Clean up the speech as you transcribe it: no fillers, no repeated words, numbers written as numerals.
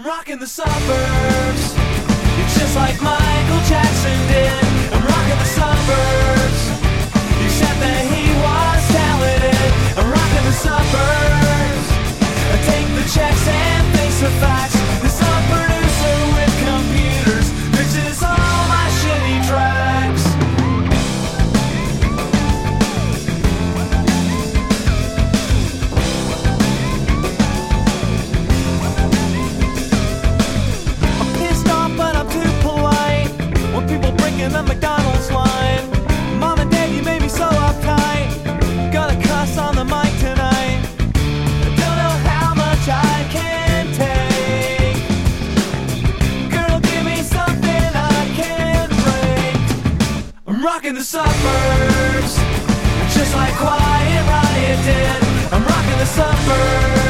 rocking the suburbs. It's just like Michael Jackson did. I'm rocking the suburbs. Except that he was talented. I'm rocking the suburbs. I take the checks and face the facts. This a producer with computers mixes all my shitty tracks. I'm pissed off, but I'm too polite. When people breaking the McDonald's line. Mom and Dad, you made me so uptight. Gonna cuss on the mic tonight. I don't know how much I can take. Girl, give me something I can break. I'm rocking the suburbs, just like Quiet Riot did. I'm rocking the suburbs.